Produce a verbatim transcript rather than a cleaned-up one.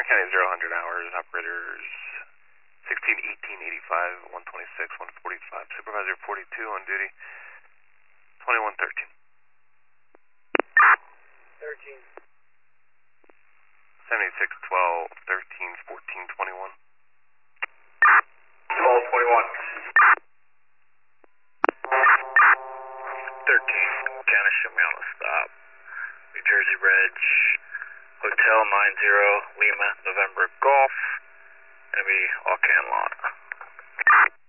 County zero hundred hours, operators sixteen, eighteen, eighty-five, one twenty-six, one forty-five. Supervisor forty-two on duty, twenty-one thirteen. thirteen. seventy-six, twelve, thirteen, fourteen, twenty-one. twelve, twenty-one. thirteen, Janice, show me on the stop. New Jersey Reg, Hotel nine zero, Lima, November Golf. Gonna be all can lot.